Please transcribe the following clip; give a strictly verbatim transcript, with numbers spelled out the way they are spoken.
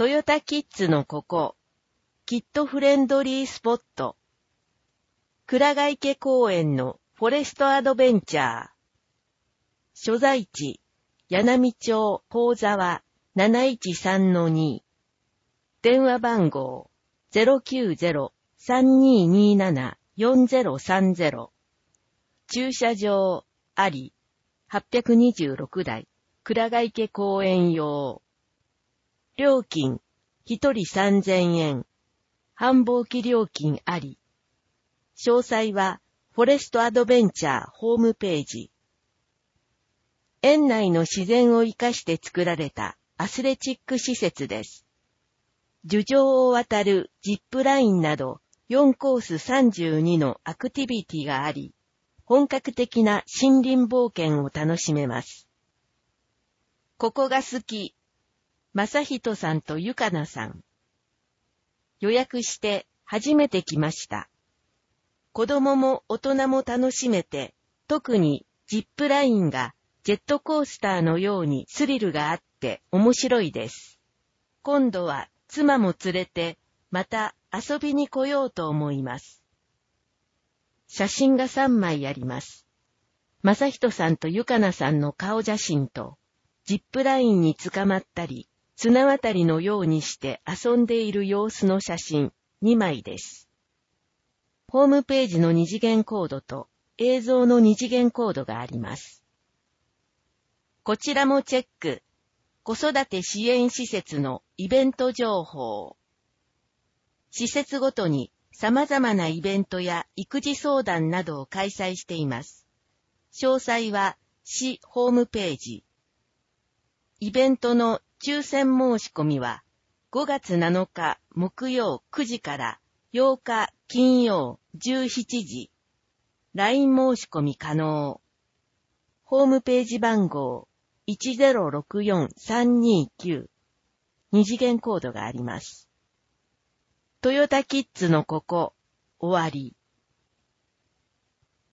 トヨタキッズのここ、キッドフレンドリースポット。倉ヶ池公園のフォレストアドベンチャー。所在地、柳波町高沢 なないちさんのに。電話番号 ゼロきゅうゼロ さんにーにーなな よんゼロさんゼロ。駐車場ありはっぴゃくにじゅうろくだい倉ヶ池公園用。料金ひとりさんぜんえん。繁忙期料金あり。詳細はフォレストアドベンチャーホームページ。園内の自然を生かして作られたアスレチック施設です。樹上を渡るジップラインなどよんコースさんじゅうにのアクティビティがあり、本格的な森林冒険を楽しめます。ここが好き。正人さんとゆかなさん。予約して初めて来ました。子供も大人も楽しめて、特にジップラインがジェットコースターのようにスリルがあって面白いです。今度は妻も連れてまた遊びに来ようと思います。写真がさんまいあります。正人さんとゆかなさんの顔写真と、ジップラインに捕まったり、綱渡りのようにして遊んでいる様子の写真にまいです。ホームページの二次元コードと映像の二次元コードがあります。こちらもチェック。子育て支援施設のイベント情報。施設ごとに様々なイベントや育児相談などを開催しています。詳細は市ホームページ。イベントの抽選申し込みはごがつなのか木曜くじからようか金曜じゅうしちじ。ライン 申し込み可能。ホームページ番号 いちゼロろくよんさんにきゅう。二次元コードがあります。トヨタキッズのここ、終わり。